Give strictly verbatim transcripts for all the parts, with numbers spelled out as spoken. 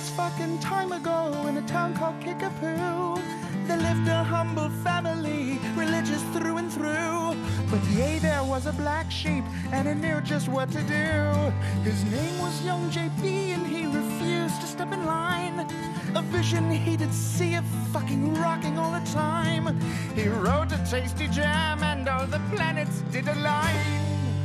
last fucking time ago in a town called Kickapoo, there lived a humble family, religious through and through. But yea, there was a black sheep, and he knew just what to do. His name was young J P, and he refused to step in line. A vision he did see of fucking rocking all the time. He wrote a tasty jam, and all the planets did align.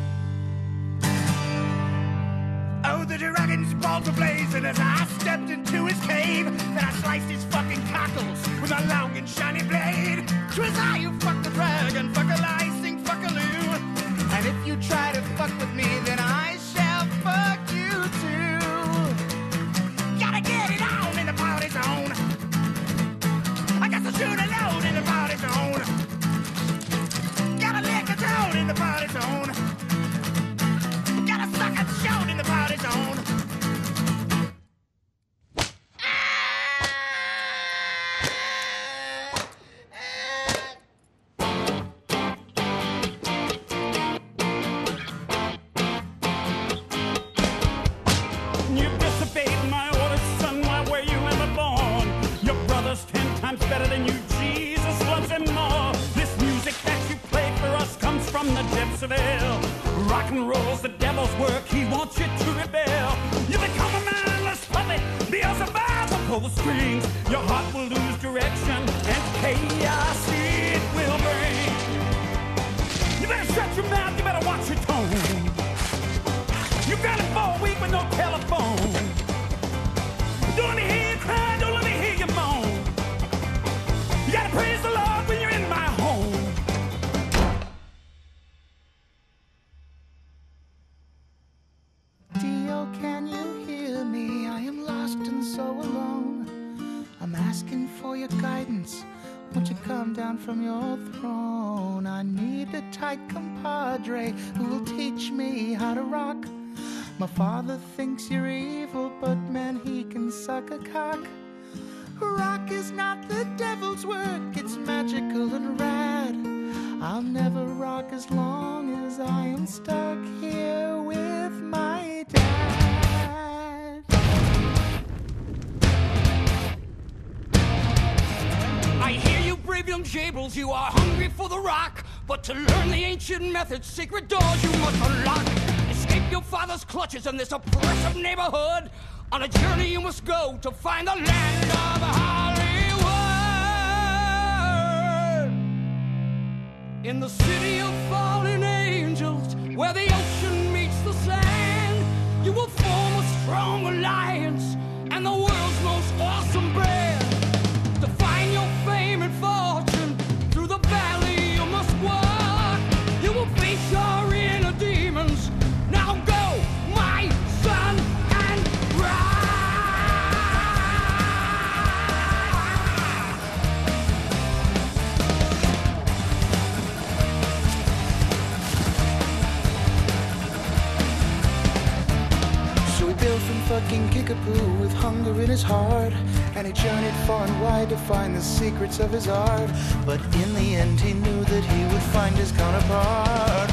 Oh, the dragon's balls were blazing as I stepped into his cave. Then I sliced his fucking cockles with a long and shiny blade. 'Twas I who fucked the dragon, fuck a licing, fuck a loo. And if you try to fuck with me, then I shall fuck you too. Gotta get it on in the party zone. I got to shoot a load in the party zone. Gotta lick a toad in the party zone. Gotta suck a shout in the party zone. You disobeyed my orders, son. Why were you ever born? Your brother's ten times better than you. Jesus loves him more. This music that you play for us comes from the depths of hell. Rock and roll's the devil's work. He wants you to rebel. You become a mindless puppet. Beelzebub will pull the strings. Your heart will lose direction, and chaos it will bring. You better shut your mouth. You better watch your tone. You got it for a week with no telephone. Don't let me hear you cry. Don't let me hear you moan. You gotta praise the Lord when you're in my home. Dio, can you hear me? I am lost and so alone. I'm asking for your guidance. Won't you come down from your throne? I need a tight compadre who will teach me how to rock. My father thinks you're evil, but man, he can suck a cock. Rock is not the devil's work, it's magical and rad. I'll never rock as long as I am stuck here with my dad. I hear you, brave young jables, you are hungry for the rock. But to learn the ancient methods, secret doors you must unlock. Escape your father's clutches in this oppressive neighborhood. On a journey you must go to find the land of Hollywood. In the city of fallen angels, where the ocean meets the sand, you will form a strong alliance and the world's most awesome band. To find your fame and fortune, through the valley you must walk. You will face your inner demons. Now go, my son, and rise. So he built from fucking Kickapoo with hunger in his heart, and he journeyed far and wide to find the secrets of his art. But in the end he knew that he would find his counterpart.